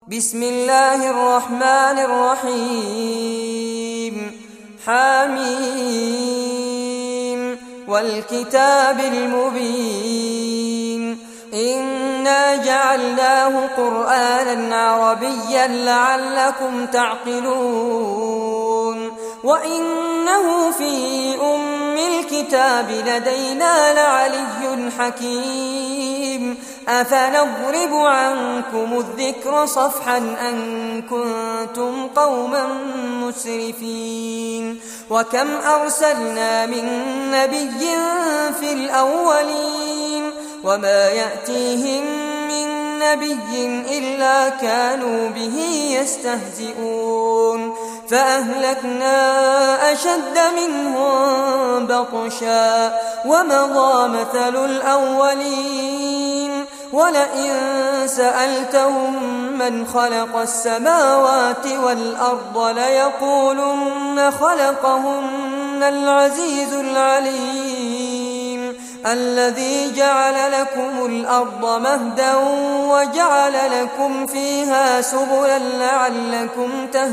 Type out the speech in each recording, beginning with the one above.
بسم الله الرحمن الرحيم حميم والكتاب المبين إنا جعلناه قرآنا عربيا لعلكم تعقلون وإنه في أم الكتاب لدينا لعلي حكيم أفنضرب عنكم الذكر صفحا أن كنتم قوما مسرفين وكم أرسلنا من نبي في الأولين وما يأتيهم من نبي إلا كانوا به يستهزئون فأهلكنا أشد منهم بطشا ومضى مثل الأولين ولئن سألتهم من خلق السماوات والأرض ليقولن خلقهن العزيز العليم الذي جعل لكم الأرض مهدا وجعل لكم فيها سبلا لعلكم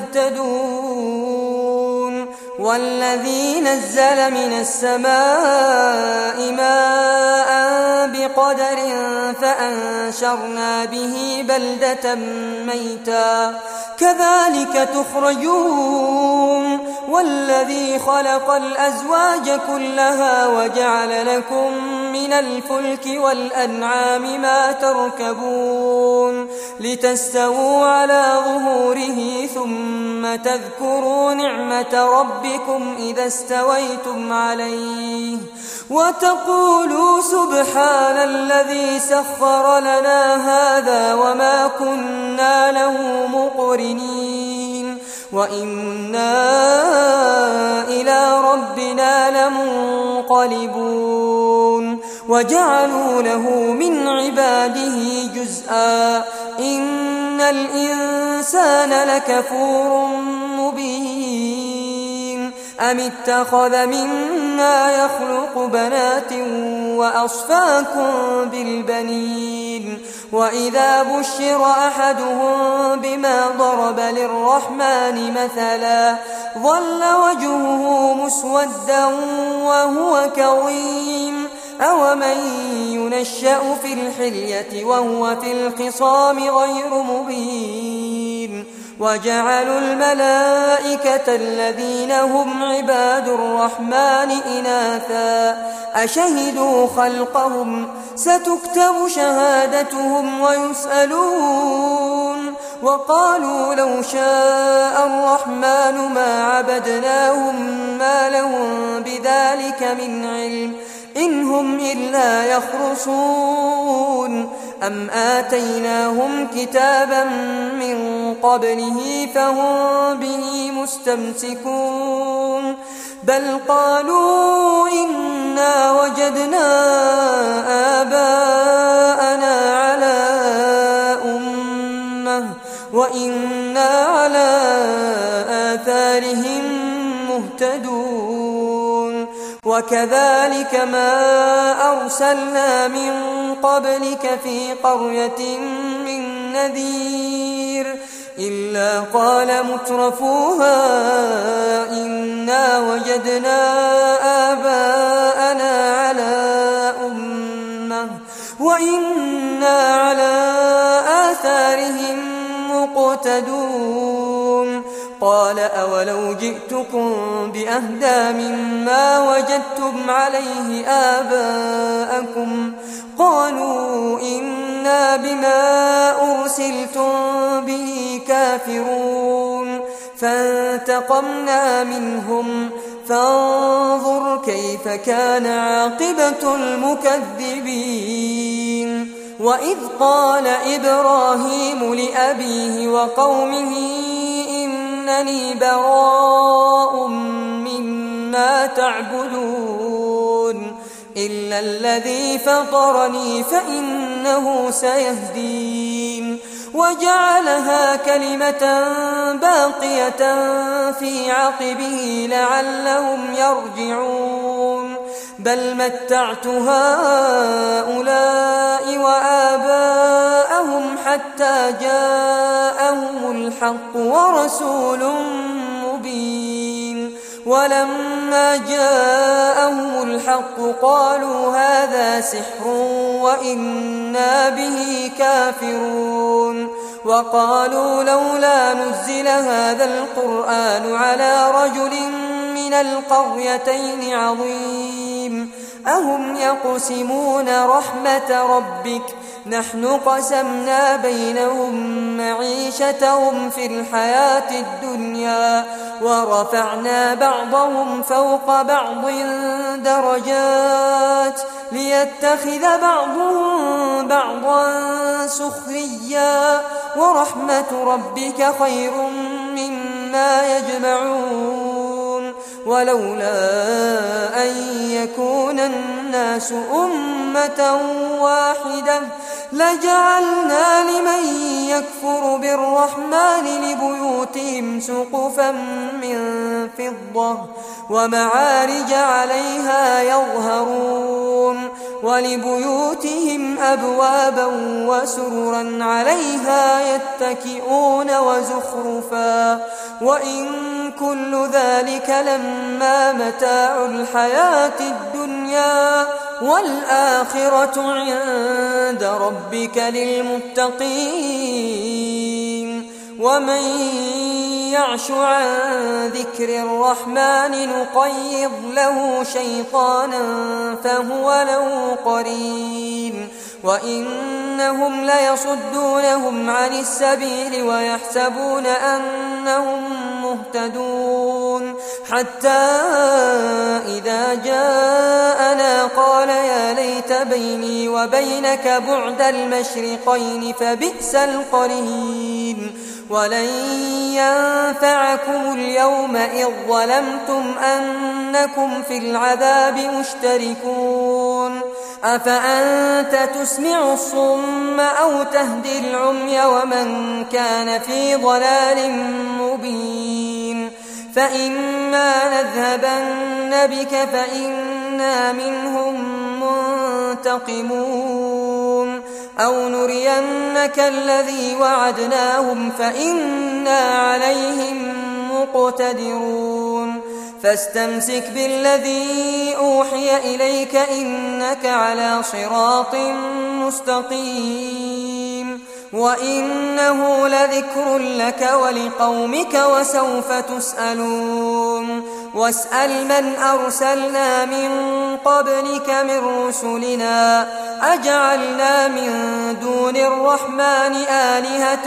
تهتدون والذي نزل من السماء ماء بقدر فأنشرنا به بلدة ميتا كذلك تخرجون والذي خلق الأزواج كلها وجعل لكم من الفلك والأنعام ما تركبون لتستووا على ظهوره ثم تذكروا نعمة ربكم إذا استويتم عليه وتقولوا سبحان الذي سخر لنا هذا وما كنا له مقرنين وإنا إلى ربنا لمنقلبون وجعلوا له من عباده جزءا إن الإنسان لكفور مبين أم اتخذ مما يخلق بنات وأصفاكم بالبنين وإذا بشر أحدهم بما ضرب للرحمن مثلا ظل وجهه مسودا وهو كظيم أومن ينشأ في الحلية وهو في الخصام غير مبين وجعلوا الملائكة الذين هم عباد الرحمن إناثا أشهدوا خلقهم ستكتب شهادتهم ويسألون وقالوا لو شاء الرحمن ما عبدناهم ما لهم بذلك من علم إن هم إلا يخرصون أم آتيناهم كتابا من قبله فهم به مستمسكون بل قالوا إنا وجدنا آباءنا على أمة وإنا على آثارهم مهتدون وكذلك ما أرسلنا من قبلك في قرية من نذير إلا قال مترفوها إنا وجدنا آباءنا على أمة وإنا على آثارهم مقتدون قال أولو جئتكم بأهدى مما وجدتم عليه آباءكم قالوا إنا بما أرسلتم به كافرون فانتقمنا منهم فانظر كيف كان عاقبة المكذبين وإذ قال إبراهيم لأبيه وقومه إنني براء مما تعبدون إلا الذي فطرني فإنه سيهدين وجعلها كلمة باقية في عقبه لعلهم يرجعون بل متعت هؤلاء وآباءهم حتى جاءهم الحق ورسول مبين. ولما جاءهم الحق قالوا هذا سحر وإنا به كافرون. وقالوا لولا نزل هذا القرآن على رجل من القريتين عظيم أهم يقسمون رحمة ربك نحن قسمنا بينهم معيشتهم في الحياة الدنيا ورفعنا بعضهم فوق بعض درجات ليتخذ بعضهم بعضا سخريا ورحمة ربك خير مما يجمعون. ولولا أن يكون الناس أمة واحدة لجعلنا لمن يكفر بالرحمن لبيوتهم سقفا من فضة ومعارج عليها يظهرون ولبيوتهم أبوابا وسررا عليها يتكئون وزخرفا وإن كل ذلك لما متاع الحياة الدنيا والآخرة عند ربك للمتقين. ومن يعش عن ذكر الرحمن نقيض له شيطانا فهو له قرين وإنهم ليصدونهم عن السبيل ويحسبون أنهم مهتدون حتى إذا جاءنا قال يا ليت بيني وبينك بعد المشرقين فبئس القرين. ولن ينفعكم اليوم إذ ظلمتم أنكم في العذاب مشتركون. أفأنت تسمع الصم أو تهدي العمي ومن كان في ضلال مبين. فإما نذهبن بك فإنا منهم منتقمون أو نرينك الذي وعدناهم فإنا عليهم مقتدرون. فاستمسك بالذي أوحي إليك إنك على صراط مستقيم وإنه لذكر لك ولقومك وسوف تسألون. واسأل من أرسلنا من قبلك من رسلنا أجعلنا من دون الرحمن آلهة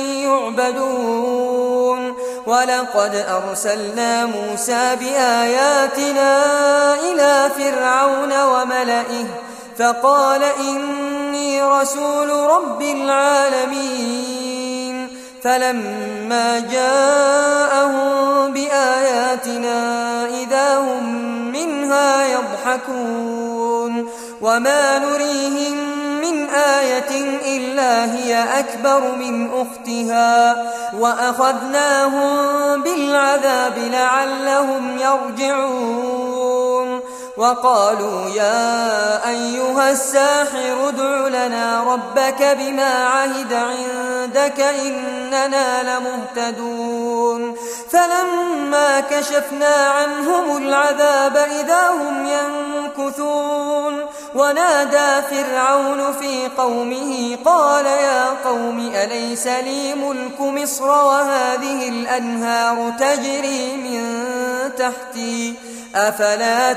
يعبدون. ولقد أرسلنا موسى بآياتنا إلى فرعون وملئه فقال إني رسول رب العالمين. فلما جاءهم بآياتنا إذا هم منها يضحكون وما نريهم من آية إلا هي أكبر من أختها وأخذناهم بالعذاب لعلهم يرجعون. وقالوا يا أيها الساحر ادع لنا ربك بما عهد عندك إننا لمهتدون. فلما كشفنا عنهم العذاب إذا هم ينكثون. ونادى فرعون في قومه قال يا قوم أليس لي ملك مصر وهذه الأنهار تجري من تحتي أفلا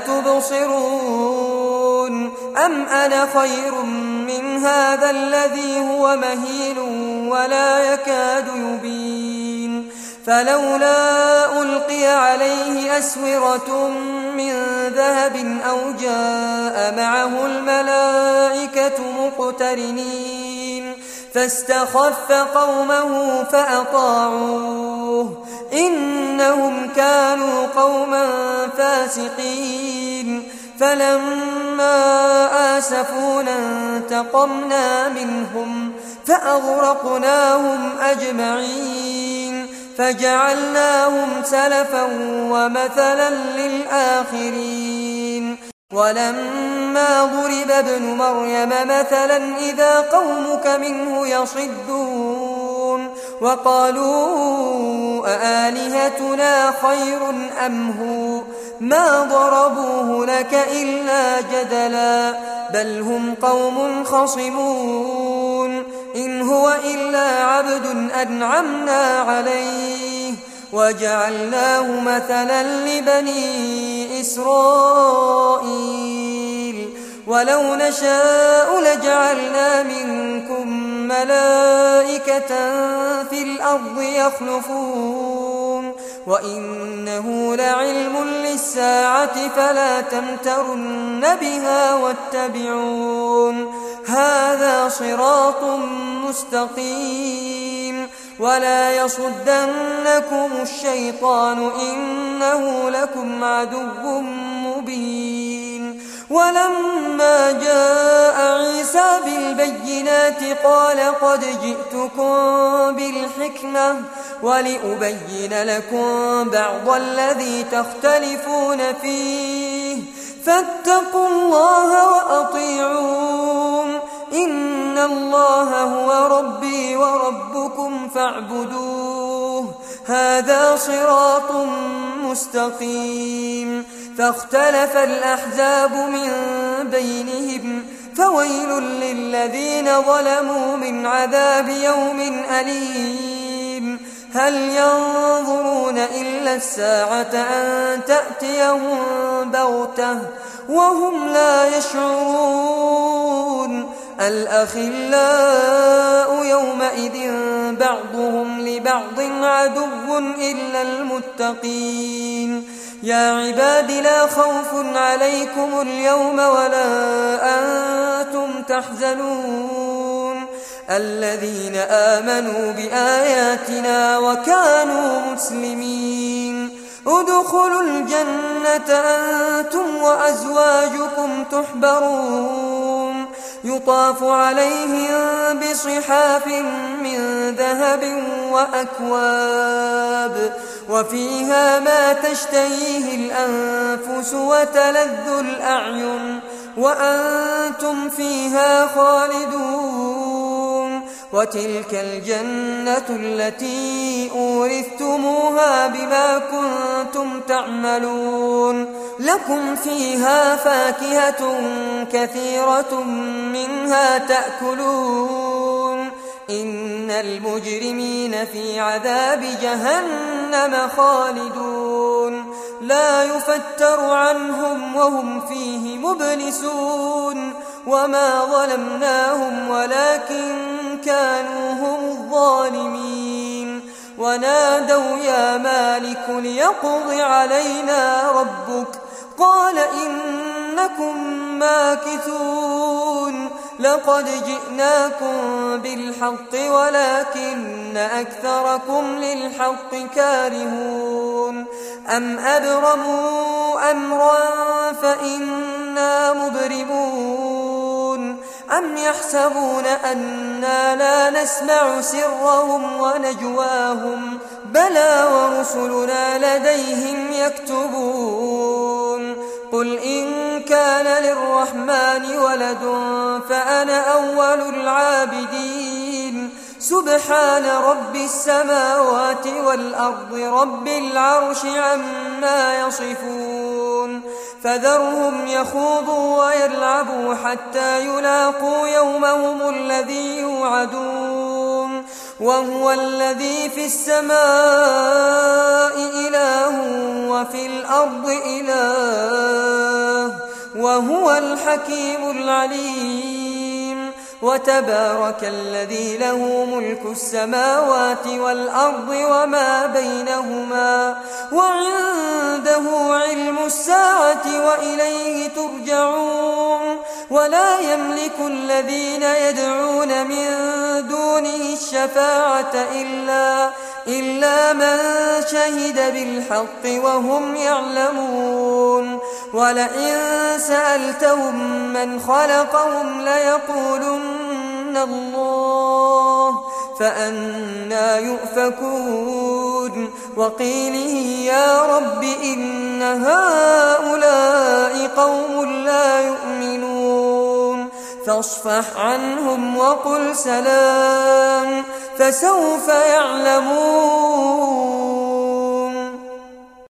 تبصرون أم أنا خير من هذا الذي هو مهين ولا يكاد يبين. فلولا ألقي عليه أسورة من ذهب أو جاء معه الملائكة مقترنين فاستخف قومه فأطاعوه إنهم كانوا قوما فاسقين. فلما آسفونا انتقمنا منهم فأغرقناهم أجمعين فجعلناهم سلفا ومثلا للآخرين. ولما ضرب ابن مريم مثلا إذا قومك منه يصدون وقالوا أآلهتنا خير أم هو ما ضربوه لك إلا جدلا بل هم قوم خصمون إن هو إلا عبد أنعمنا عليه وجعلناه مثلا لبني إسرائيل ولو نشاء لجعلنا منكم ملائكة في الأرض يخلفون وإنه لعلم للساعة فلا تمترن بها واتبعون هذا صراط مستقيم ولا يصدنكم الشيطان إنه لكم عدو مبين ولما جاء عيسى بالبينات قال قد جئتكم بالحكمة ولأبين لكم بعض الذي تختلفون فيه فاتقوا الله وأطيعون إن الله هو ربي وربكم فاعبدوه هذا صراط مستقيم فاختلف الأحزاب من بينهم فويل للذين ظلموا من عذاب يوم أليم هل ينظرون إلا الساعة أن تأتيهم بغتة وهم لا يشعرون الأخلاء يومئذ بعضهم لبعض عدو إلا المتقين يا عباد لا خوف عليكم اليوم ولا أنتم تحزنون الذين آمنوا بآياتنا وكانوا مسلمين ادخلوا الجنة أنتم وأزواجكم تحبرون يطاف عليهم بصحاف من ذهب وأكواب وفيها ما تشتهيه الأنفس وتلذ الأعين وأنتم فيها خالدون وتلك الجنة التي أورثتموها بما كنتم تعملون لكم فيها فاكهة كثيرة منها تأكلون إن المجرمين في عذاب جهنم خالدون لا يفتر عنهم وهم فيه مبلسون وما ظلمناهم ولكن كانوا هم الظالمين ونادوا يا مالك ليقض علينا ربك قال إنكم ماكثون لقد جئناكم بالحق ولكن أكثركم للحق كارهون أم أبرموا أمرا فإنا مبرمون أم يحسبون أنا لا نسمع سرهم ونجواهم بلى ورسلنا لديهم يكتبون قل إن كان للرحمن ولد فأنا أول العابدين سبحان رب السماوات والأرض رب العرش عما يصفون فذرهم يخوضوا ويلعبوا حتى يلاقوا يومهم الذي يوعدون وهو الذي في السماء إله وفي الأرض إله وهو الحكيم العليم وتبارك الذي له ملك السماوات والأرض وما بينهما وعنده علم الساعة وإليه ترجعون ولا يملك الذين يدعون من دونه الشفاعة إلا من شهد بالحق وهم يعلمون ولئن سألتهم من خلقهم ليقولن الله فأنى يؤفكون وقيله يا رب إن هؤلاء قوم لا يؤمنون فاصفح عنهم وقل سلام فسوف يعلمون